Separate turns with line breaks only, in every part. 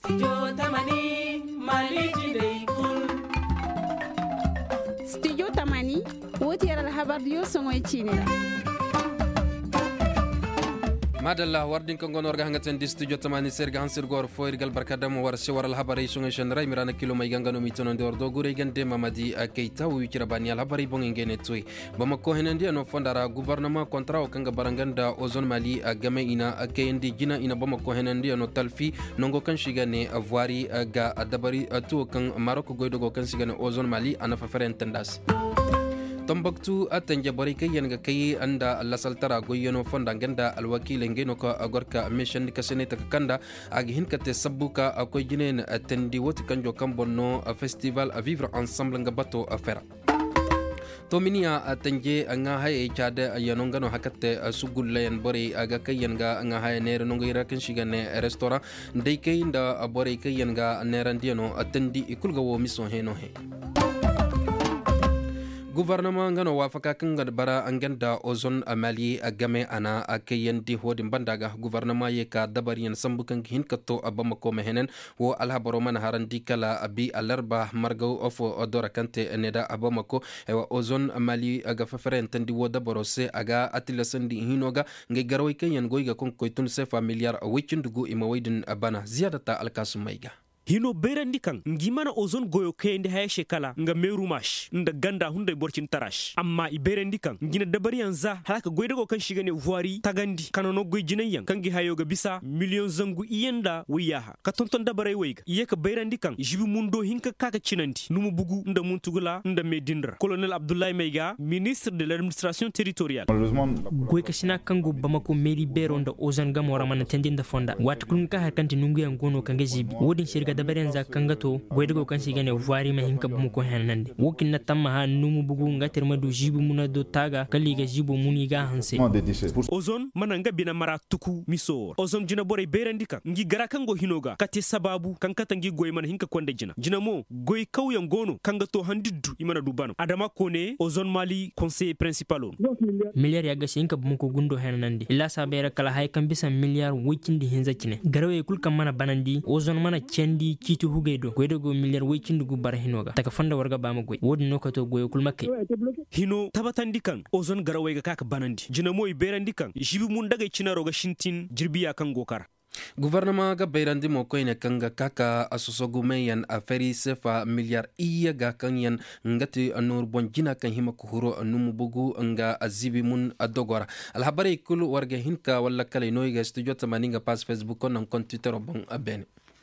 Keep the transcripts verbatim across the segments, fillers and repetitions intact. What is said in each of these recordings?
Studio Tamani Maliki Day Kul.
Studio Tamani wotiyar alhabar yo songoy chinela.
madalla wardin ko gonor ga hangaten di studio tamani serga hansir gor foirgal barkadam war sewar al habari sunga shan ray mirana kilo may gangano mitono ndor do gure gande mamadi keita wi kirabani al habari bongen gene toy bamako henandi no fondara gouvernement contrat o kanga baranganda ozon mali game ina kendi jina ina bamako henandi no talfi nongo kan shigane voiri ga dabari to kan maroko goydo go kan shigane ozon mali ana fa ferentendas Tombaktu atanja barika yanga kai anda lasaltara goyono fonda ganda alwakile ngeno ko agorka mission kasene takanda aghin kate sabuka akoy jinen atendi woti kanjo kambonno festival à vivre ensemble ngabato afera Tominia atanje nga hay chade yanongano hakate sugullayan bore aga kayanga nga hay ner nongira kan shigane restaurant ndey kay nda bore kayanga nerandiano atendi ikulga wo mission heno he Gouvernement ngano wafaka kanga bara anganda ozon amali agame ana akayendi hodin bandaga gouvernement ye ka dabariyan sambukan hin katto abamako mehenen wo alhabaro man harandi kala abi alarba margo ofo odora kante neda abamako ewa ozon amali aga faferen tandi wo dabaro se aga atilasandi hinoga nge garoy kayen goyga kon koytun se familiar wichindugu imawaydin abana ziyadata alkasumaiga
hino berandi kan ngimana ozon goyo kende hay shekala nga merumash nda ganda hunde borcin tarash amma i berandi kan ngina dabari yanza halaka goyde go kan shigane voiri tagandi kanono goy jinayan kangi hayo ga bisa million zangu iyenda wiyaha ka tonton dabare weyga iye ka berandi kan jibi mundo hinka kaka cinandi numu bugu nda muntugula nda medindra colonel abdoulaye meiga ministre de l'administration territoriale goy ka shina kango bamako meri bero nda ozon gamora man tendinda fonda wat kun ka hakanti nungu yangono kange jibi wodin shirga dabaren za kangato goydo kan sigane voiri ma hinka bumu ko hanande wokin na tamma ha numu bugu ngater madu jibu muna do taga kali ga jibu muni ga hanse ozon mananga bina mara tuku misor ozon jina bore berandika ngi gara kango hinoga kati sababu kankata ngi goy man hinka konde jina jina mo goy kawyan gono kangato handiddu imana dubano adama kone ozon mali conseil principal on milliard ya gashi hinka bumu ko gundo hanande illa sabera kala hay kan bisa milliard wikindi hinza kine garawe kul kan mana banandi ozon mana cendi kitu hugaydo goydo go milliard waycindu gu bar hinoga taka fanda warga bama goy wodi nokato goyo kul makke hino tabatandi kan ozon garaway ga kaka banandi jina moy berandi kan jibi mun daga cinaro ga shintin jirbiya kan gokara
Gouvernement ga bayrandi mo koyne kanga kaka asosogu meyan aferi sefa miliar iya ga kanyan ngati anur bon jina kan hima kuhuro numu bugu nga azibi mun adogora alhabari kul warga hinka wala kale noyga studio tamaninga pas Facebook on kon Twitter bon abene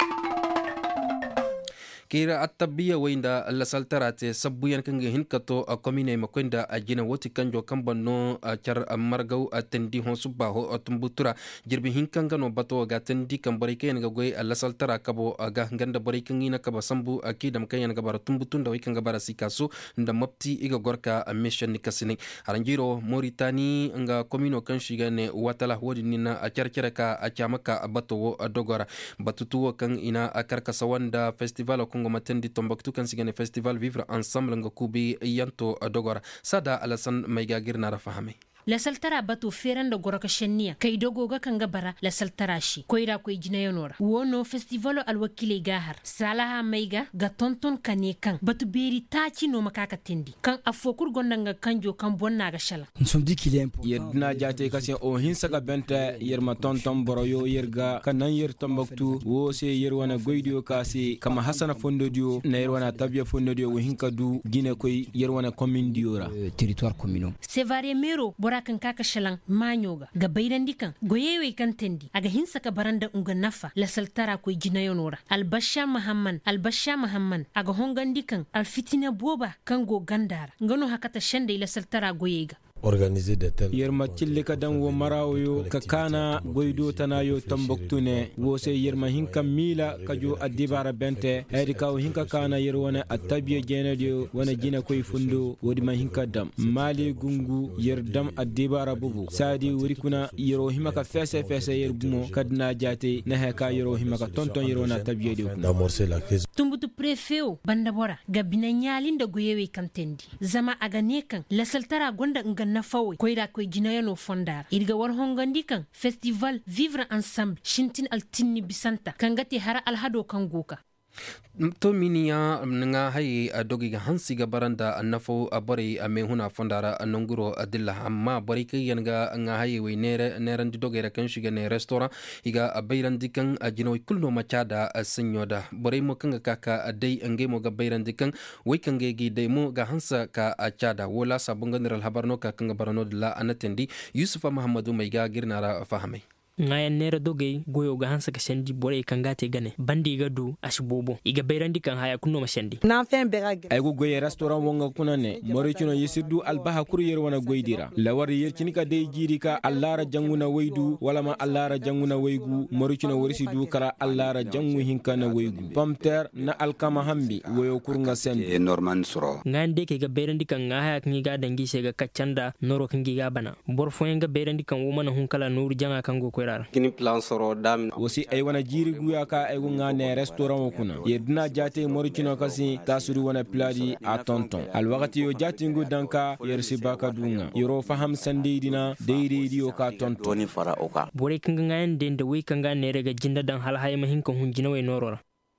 kira attabiya weinda alla saltarate sabbuyan kange hinkato komine makonda ajina woti kanjo kambanno char margaw atendi hon subba ho tumbutura jirbi hinkanga no bato ga tendi kambari kayen ga goy alla saltara kabo ga nganda bari kangina kaba sambu akidam kayen ga bar tumbutunda wikanga bara sikasu nda mapti iga gorka mission nikasini aranjiro Mauritani nga komino kan shigane watala wodi nina acharchara ka achamaka bato dogora batutu kan ina akarkasa wanda festival Congo Matendi Tombouctou kan sigane festival vivre ensemble nga kubi yanto dogora sada alasan mayga girna rafahame
la saltara bato feranda goraka shennia kay dogoga kanga bara la saltara shi koira koy jinayonora wono festival alwakile gahar salaha maiga ga tonton kane kan batu beri tachi no makaka tendi kan afokur gondanga kanjo kan bonna ga shala
nsomdi kilem
yedna jate kasi o hinsa ga benta yerma tonton boroyo yerga kanan yer Tombouctou wo se yerwana goydio kasi kama hasana fondodio na yerwana tabia fondodio wo hinka du gine koy yerwana commune diora
territoire communal
sevare mero kan kaka shalan manyoga ga bayrandi kan goyewe kan tendi aga hinsa ka baranda unga nafa la saltara ko jinayonora albasha muhammad albasha muhammad aga hongandi kan alfitina boba kan go gandara ngano hakata shande la saltara goyega
organiser de tel yerma cille ka dan wo marawo ka kana goydo tanayo Tombouctou ne wo se yerma hinka mila kajo adibara bente hedi ka hinka kana yerwana atabiye jenedio wana jina koy fundo wodi ma hinka dam mali gungu yer dam adibara bubu sadi wori kuna yero himaka fese fese yer bumo kadna jate na he ka yero himaka tonton yerona tabiye dio
tumbutu prefeo bandabora gabina nyalinda goyewe kantendi zama aga nekan la saltara gonda ngan nafawe koida koy jinayo no fondar irga war hongandi kan festival vivre ensemble shintin altinni bisanta kangati hara alhado kangoka
to miniya nga hay dogi ga hansi ga baranda annafo abari ame huna fondara nonguro adilla amma bari kai yanga nga hay we nere neran di dogera kan shiga ne restaurant iga bayran dikan ajino kulno machada sinyoda bari mo kanga kaka dai ange mo ga bayran dikan we kange gi dai mo ga hansa ka achada wala sabunga neral habarno ka kanga barano dilla anatendi yusufa muhammadu mai ga girnara fahame
ngaya nera dogay goyo ga hansa ka shandi bore kan gate gane bandi ga du ashbobo iga bayrandi kan haya kunno ma shandi
na fen bega
ay go goye restaurant wonga kunane mori chino yisidu albaha kuryer wana goydira lawar yerchini ka dey jiri ka allara janguna waydu wala ma allara janguna waygu mori chino worisidu kala allara jangu hinkana waygu pamter na alkama hambi woyo kurunga sendi
norman suro
ngande ke ga bayrandi kan ngaya kan ga dangi se ga kaccanda noro kan gi ga bana bor fo nga bayrandi kan wumana hunkala nuru janga kan go
kini plan soro dam
wasi ay wana jiri guya ka ay gunga ne restaurant wakuna yedna jate morikino kasi tasuru wana pladi a tonton al wakati yo jate ngu danka yersi baka dunga yoro faham sande dina deide dio ka tonton
toni fara oka
bore kinga ngayen den de we kanga ne rega jinda dan hal hay mahin ko hunjina we norora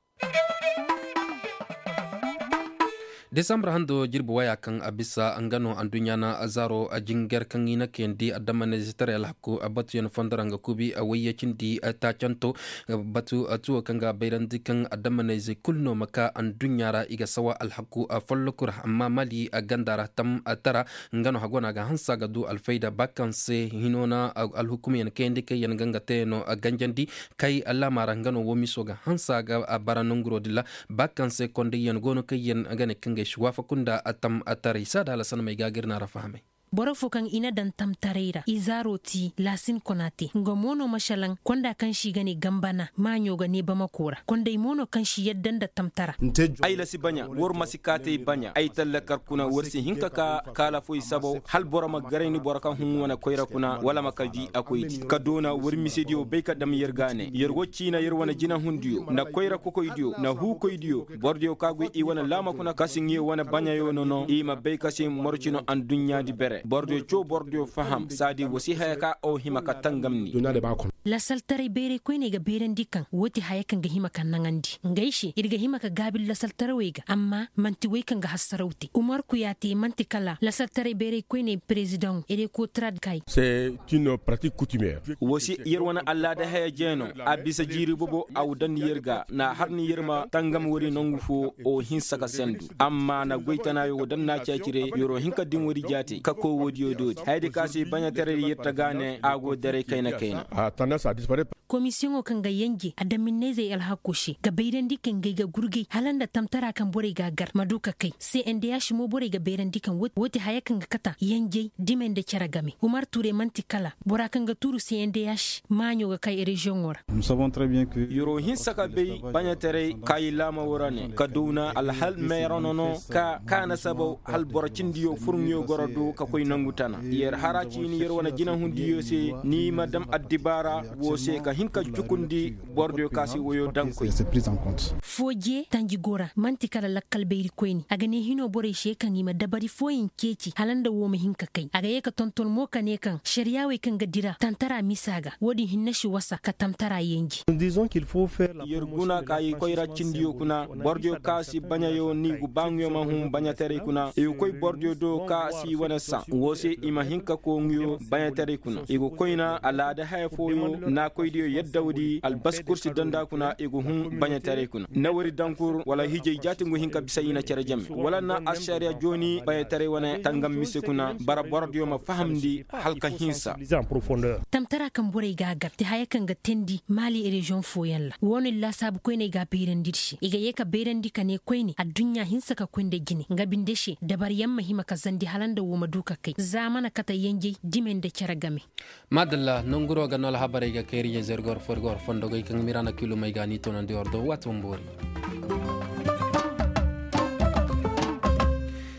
Desambre hando jirbu waya kan abisa angano andunyana azaro ajinger kan ina kendi adamane zitare alhaku abatu yan fondaranga kubi awaye chindi atachanto batu atu kanga bayrandi kan adamane ze kulno maka andunyara iga sawa alhaku afallukur amma mali agandara tam atara ngano hagona ga hansa gadu alfaida bakanse hinona alhukumi yan kendi kay yan ganga teno ganjandi kay allama rangano womiso ga hansa ga baranongro dilla bakanse konde yan gono kay yan agane kanga wafa kunda atam atarisa da lasan mai gagir na rafahame
borofo kan ina dan tamtareira izaroti lasin konate ngomono mashalan konda kan shi gane gambana manyo gane bama kora konda imono kan shi yaddan da tamtara
ay lasi banya wor masikate banya ay tallakar kuna worsi hinka ka kala foi sabo hal borama gareni boraka hun wana koira kuna wala makaji akoyti kadona wor misedio be ka dam yergane yergoci na yerwana jina hundiyo na koira koko idio na hu ko idio bordio kagwe i wana lama kuna kasinye wana banya yo nono i ma be kasim morchino an dunya di bere bordio cho bordio faham sadi wasi hayaka o himaka tangamni
la saltare bere ko ne ga beren dikan woti hayakan ga himaka nangandi ngaishi irga himaka gabil la saltare wega amma manti we kan ga hasarauti umar ku yati manti kala la saltare bere ko ne president ere ko trad kai
c'est une pratique coutumière
wasi yerwana alla da haya jeno abisa jiri bobo awdan yerga na harni yerma tangam wori nongu fo o hinsaka sendu amma na goitana yo dan na ciakire yoro hinka din wori jati kako wodiyo dodi hayde kasi banya tere yetta gane ago dare kaina kaina
a tendance à disparaître
commission o kan ga yange adamin zai alhakoshi ga baidan dikan ga gurgi halanda tamtara kan bore ga gar maduka kai sai ende ya shimo bore ga baidan dikan wote hayakan ga kata yange dimen da kira game umar ture mantikala bora kan ga turu sai ende ya shi manyo ga kai region wora
nous savons très bien que
yoro hinsaka be banya tere kai lama worane kaduna alhal meronono ka kana sabo hal boracin diyo furmiyo gorado ka koy nangutana yer haraci ni yer wana jina hundiyo se ni madam addibara wo se ka hinka jukundi bordio kasi woyo dankoy
c'est pris en compte
foje tanji gora mantikala lakkal beiri koyni aga ne hino bore she kan ima dabari foyin keci halanda wo mu hinka kai aga yeka tontol mo kan kan shari'a we kan gadira tantara misaga wodi hinna shi wasa ka tamtara yengi
disons qu'il faut faire la
yerguna kai koyra cindiyo kuna bordio kasi banya yo ni gu bangyo ma hum banya tere kuna e koy bordio do kasi wana sa wo se ima hinka ko ngyo banya tere kuna e go koyna ala da hay foyo na koydiyo yedda wodi albas kursi danda kuna e go hum banya tere kuna na wari dankur wala hije jatingo hinka bisayina cere jam wala na asharia joni banya tere wana tangam mise kuna bara bordio ma fahamdi halka hinsa
tamtara kan bore gagar ti haya kan ga tendi mali region foyalla woni la sabu ko ne ga beren dirshi iga yeka beren dika ne koyni a dunya hinsa ka kunde gine ga bindeshe dabar yamma hima ka zandi halanda wo maduka kai zamana kata yenge dimen da kira game
madalla nonguro ga nol habare ga keriye zergor forgor fondo ga kan mirana kilo mai gani to nan de ordo wato mbori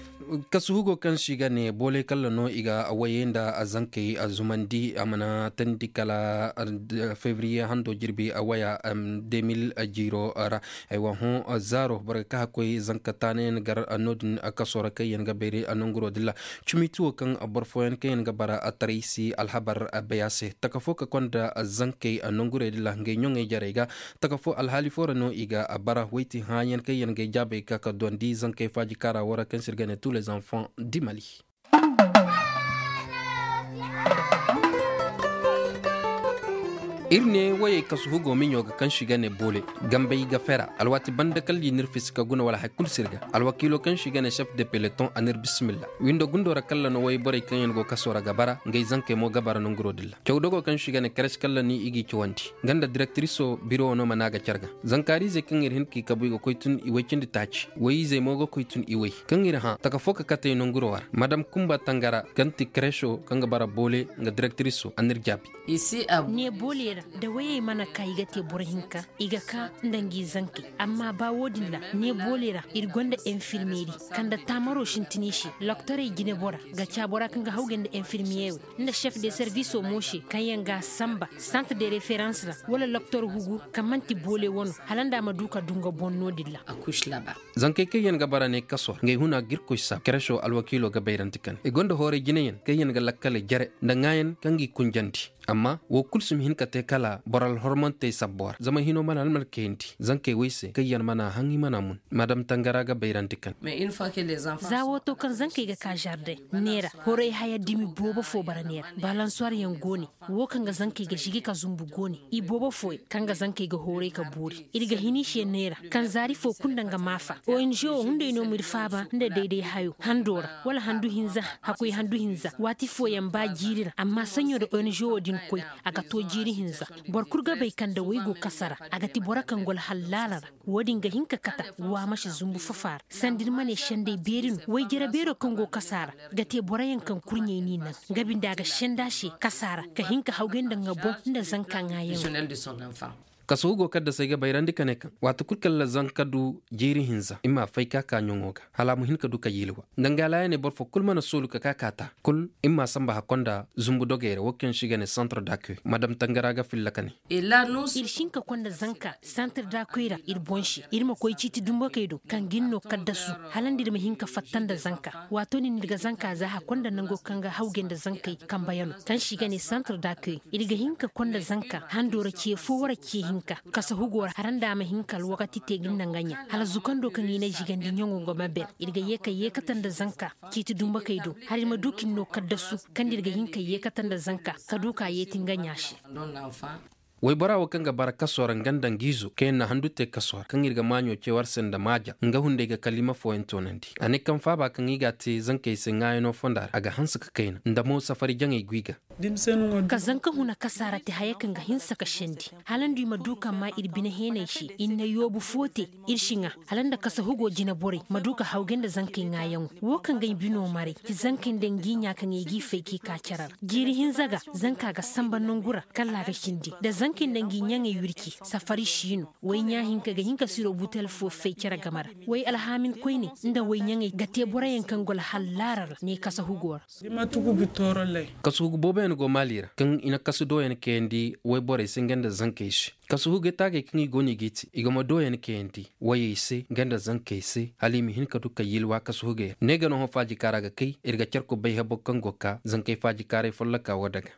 kasuhugo kan shiga ne bole kala no iga awayenda azanke azumandi amana tandi kala février hando jirbi awaya um, deux mille jiro ara aywa hon zaro baraka koy zankatane gar anodin akasora kayen gabere anongro dilla chumitu kan aborfoyen kayen gabara atarisi alhabar bayase takafo ka konda zanke anongure dilla nge nyonge jarega takafo alhali fora no iga abara weiti hayen kayen ge jabe ka ka dondi zanke faji kara wara kan sirgane tous les enfants du Mali. irne waye kasuhugo minyo ga kan shiga ne bole gambai ga fera alwati banda kalli nirfis ka guna wala hakul sirga alwakilo kan shiga ne chef de peloton anir bismillah windo gundo ra kala no way bore kan go kasora gabara ngay zanke mo gabara no ngoro dilla cewdogo kan shiga ne kres kala ni igi ciwanti ganda directrice o biro no managa carga zankari ze kan hin ki kabuy go koytun i wecindi tachi wayi ze mo go koytun i way kan ira ha taka foka kate no ngoro war madam kumba tangara ganti kresho kan gabara bole nga directrice o anir jabi
ici ab ne bole da waye mana kai gate burhinka iga ka ndangi zanki amma ba wodilla ne bolera irgonda infirmieri kanda tamaro shintinishi loktore gine bora ga chabora kanga haugende infirmier nda chef de service o moshi kayanga samba centre de référence la wala loktor hugu kamanti bole wono halanda maduka dunga bonno dilla akush laba
zanke kayen ga barane kaso ngay huna girko sa kresho alwakilo ga bayrantikan e gondo hore gine kayen ga lakkale jare ndangayen kangi kunjanti amma wo kulsum hin kate kala boral hormonte sabbor zama hino mana almal kenti zanke wese kayan mana hangi mana mun madam tangara ga bayrantikan
mais une fois que les enfants
zawo to kan zanke ga ka jardin nera hore haya dimi bobo fo baranera balansoir yan goni wo kan ga zanke ga shigi ka zumbu goni i bobo fo kan ga zanke ga hore ka buri irga hini she nera kan zari fo kundanga mafa o injo hunde no mirfaba nda daidai hayo handora wala handu hinza hakoi handu hinza wati fo yan ba jirira amma sanyo da onjo din koy aga to jiri hinza borkurga bai kanda waigo kasara aga ti borakan gol halalara wodin ga hinka kata wa mashi zumbu fafar sandir mane shande berin wai jira bero kango kasara ga te borayan kan kurnye ni nan gabin daga shanda shi kasara ka hinka haugen da ngabo inda zanka ngayen
kasugo kadda sai ga bayrandi kane kan wata kulkal la zankadu jiri hinza imma faika ka nyongoga hala mu hinka duka yilwa dangala ne borfo kulmana solu ka kakata kul imma samba hakonda zumbu dogere wokken shigane centre d'accueil madame tangaraga fillakane
illa nus
il shinka konda zanka centre d'accueil ir bonshi irma koy citi dumbo kaydo kan ginno kaddasu halandir ma hinka fattanda zanka wato ni nirga zanka za hakonda nango kanga haugenda zankai kan bayano kan shigane centre d'accueil irga hinka konda zanka handora ke fo wara ke kasa hugor haranda ma hinkal wakati tegin nanganya hala zukando kan ina jigandi nyongo ngoma ber irga yeka yeka tanda zanka kiti dumba kaido har ma dukin no kaddasu kan dirga hinka yeka tanda zanka kaduka yetin ganyashi
way bara wa kanga bara kasora gandan gizo kena handute kasora kan irga manyo cewar senda maja nga hunde ga kalima fo entonandi ane kan fa ba kan iga te zanke se ngayo no fondar aga hansa ka kaina ndamo safari jangai guiga
ka zanka huna kasara te hayakan ga hinsa ka shendi halandi maduka ma irbina hene shi inna yobu fote irshinga halanda kasa hugo jina bore maduka haugenda zanke ngayan wo kan ga bino mare ti zanke denginya kan igi feki ka charar jiri hinzaga zanka ga samba nongura kala ga shindi da zankin dangi nyange yurki safari shino wai nya hinka ga hinka siro butel fo fe kira gamara wai alhamin koine inda wai nyange gate borayen kan gol halarar ne kasa hugor
dima tugu bitoro lay
kasu hugo boben go malira kan ina kasu doyen kendi wai bore singenda zanke shi kasu hugo tage kingi goni giti igoma doyen kendi wai ise ganda zanke ise halimi hinka duka yilwa kasu hugo nega no faji karaga kai irga charko bai habo kan goka zanke faji kare follaka wadaga